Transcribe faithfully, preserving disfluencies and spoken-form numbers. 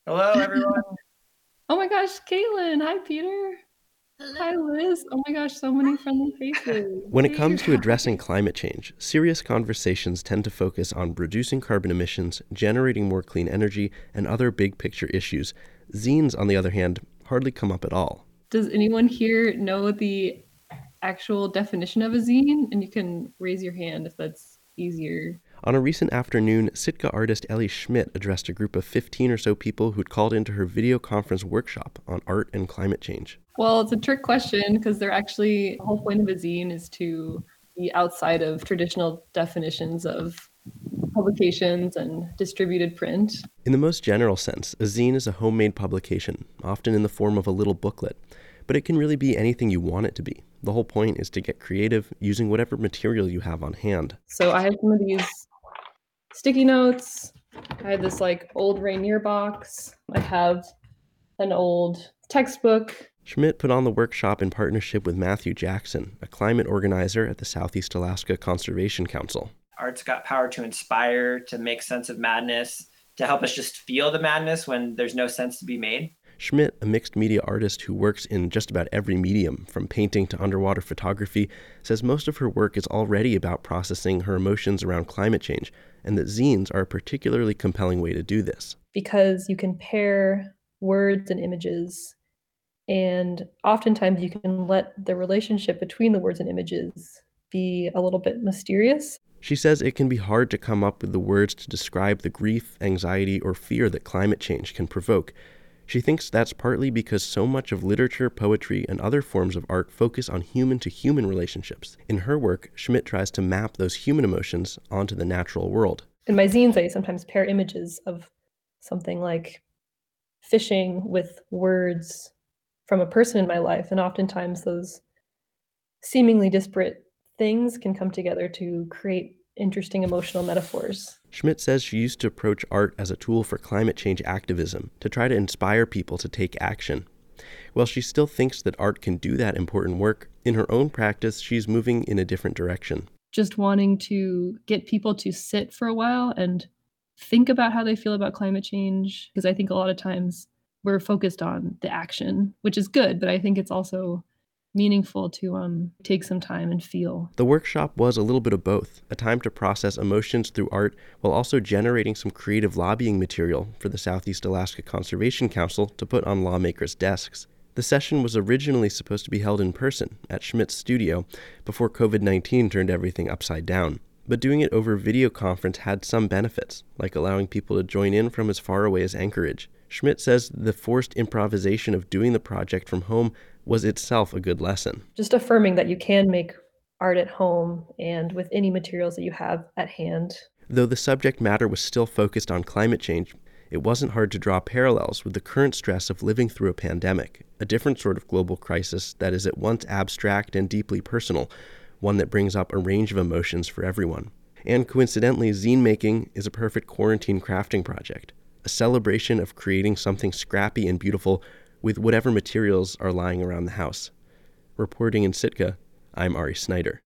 Hello, everyone. Oh my gosh, Caitlin. Hi, Peter. Hi, Hello. Liz. Oh my gosh, so many friendly faces. When it Hey, comes to addressing guys. climate change, serious conversations tend to focus on reducing carbon emissions, generating more clean energy, and other big picture issues. Zines, on the other hand, hardly come up at all. Does anyone here know the actual definition of a zine? And you can raise your hand if that's easier. On a recent afternoon, Sitka artist Ellie Schmidt addressed a group of fifteen or so people who'd called into her video conference workshop on art and climate change. Well, it's a trick question because they're actually, the whole point of a zine is to be outside of traditional definitions of publications and distributed print. In the most general sense, a zine is a homemade publication, often in the form of a little booklet, but it can really be anything you want it to be. The whole point is to get creative using whatever material you have on hand. So I have some of these sticky notes. I have this like old Rainier box. I have an old textbook. Schmidt put on the workshop in partnership with Matthew Jackson, a climate organizer at the Southeast Alaska Conservation Council. Art's got power to inspire, to make sense of madness, to help us just feel the madness when there's no sense to be made. Schmidt, a mixed media artist who works in just about every medium, from painting to underwater photography, says most of her work is already about processing her emotions around climate change, and that zines are a particularly compelling way to do this. Because you can pair words and images, and oftentimes you can let the relationship between the words and images be a little bit mysterious. She says it can be hard to come up with the words to describe the grief, anxiety, or fear that climate change can provoke. She thinks that's partly because so much of literature, poetry, and other forms of art focus on human-to-human relationships. In her work, Schmidt tries to map those human emotions onto the natural world. In my zines, I sometimes pair images of something like fishing with words from a person in my life, and oftentimes those seemingly disparate things can come together to create interesting emotional metaphors. Schmidt says she used to approach art as a tool for climate change activism, to try to inspire people to take action. While she still thinks that art can do that important work, in her own practice, she's moving in a different direction. Just wanting to get people to sit for a while and think about how they feel about climate change, because I think a lot of times we're focused on the action, which is good, but I think it's also meaningful to um, take some time and feel. The workshop was a little bit of both, a time to process emotions through art while also generating some creative lobbying material for the Southeast Alaska Conservation Council to put on lawmakers' desks. The session was originally supposed to be held in person at Schmidt's studio before covid nineteen turned everything upside down. But doing it over video conference had some benefits, like allowing people to join in from as far away as Anchorage. Schmidt says the forced improvisation of doing the project from home was itself a good lesson. Just affirming that you can make art at home and with any materials that you have at hand. Though the subject matter was still focused on climate change, it wasn't hard to draw parallels with the current stress of living through a pandemic, a different sort of global crisis that is at once abstract and deeply personal, one that brings up a range of emotions for everyone. And coincidentally, zine making is a perfect quarantine crafting project, a celebration of creating something scrappy and beautiful with whatever materials are lying around the house. Reporting in Sitka, I'm Ari Snyder.